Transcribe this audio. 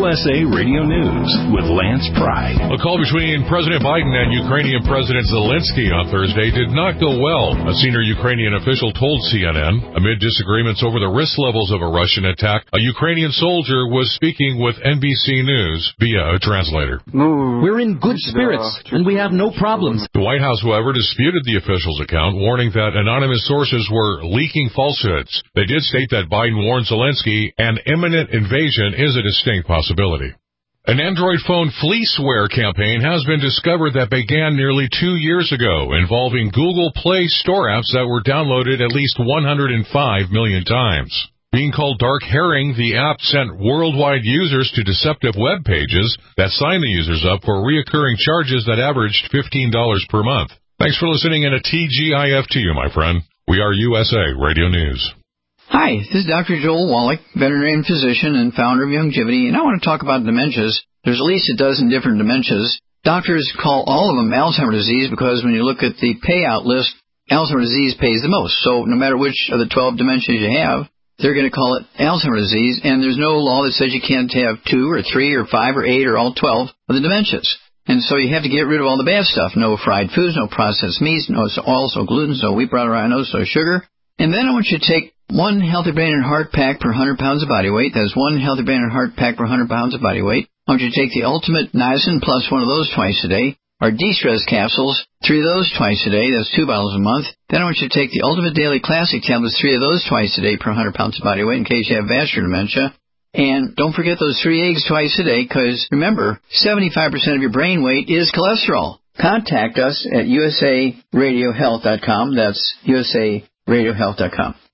USA Radio News with Lance Pride. A call between President Biden and Ukrainian President Zelensky on Thursday did not go well, a senior Ukrainian official told CNN. Amid disagreements over the risk levels of a Russian attack, a Ukrainian soldier was speaking with NBC News via a translator. We're in good spirits, and we have no problems. The White House, however, disputed the official's account, warning that anonymous sources were leaking falsehoods. They did state that Biden warned Zelensky an imminent invasion is a distinct possibility. An Android phone fleeceware campaign has been discovered that began nearly 2 years ago, involving Google Play Store apps that were downloaded at least 105 million times. Being called Dark Herring, the app sent worldwide users to deceptive web pages that signed the users up for recurring charges that averaged $15 per month. Thanks for listening and a TGIF to you, my friend. We are USA Radio News. Hi, this is Dr. Joel Wallach, veterinarian physician and founder of Youngevity, and I want to talk about dementias. There's at least a dozen different dementias. Doctors call all of them Alzheimer's disease because when you look at the payout list, Alzheimer's disease pays the most. So no matter which of the 12 dementias you have, they're going to call it Alzheimer's disease, and there's no law that says you can't have 2 or 3 or 5 or 8 or all 12 of the dementias. And so you have to get rid of all the bad stuff. No fried foods, no processed meats, no oils, no gluten, no wheat, butter, no sugar. And then I want you to take 1 Healthy Brain and Heart pack per 100 pounds of body weight. That's 1 Healthy Brain and Heart pack per 100 pounds of body weight. I want you to take the Ultimate Niacin plus 1 of those twice a day. Our De-Stress capsules, 3 of those twice a day. That's 2 bottles a month. Then I want you to take the Ultimate Daily Classic tablets, 3 of those twice a day per 100 pounds of body weight in case you have vascular dementia. And don't forget those 3 eggs twice a day because, remember, 75% of your brain weight is cholesterol. Contact us at usaradiohealth.com. That's usaradiohealth.com.